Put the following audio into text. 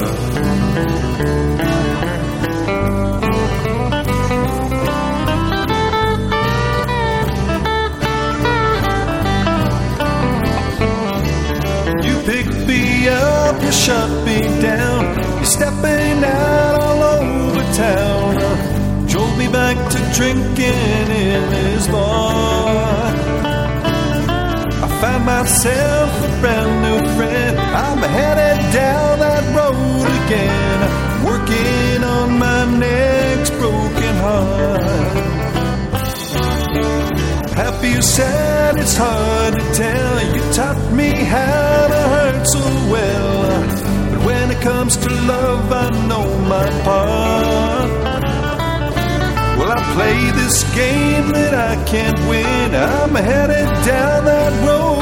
You picked me up, you shut me down, you're stepping out all over town. Drove me back to drinking in this bar. I found myself a brand new friend. I'm headed down that road again, working on my next broken heart. Happy or sad, it's hard to tell. You taught me how to hurt so well, but when it comes to love, I know my part. Well, I play this game that I can't win. I'm headed down that road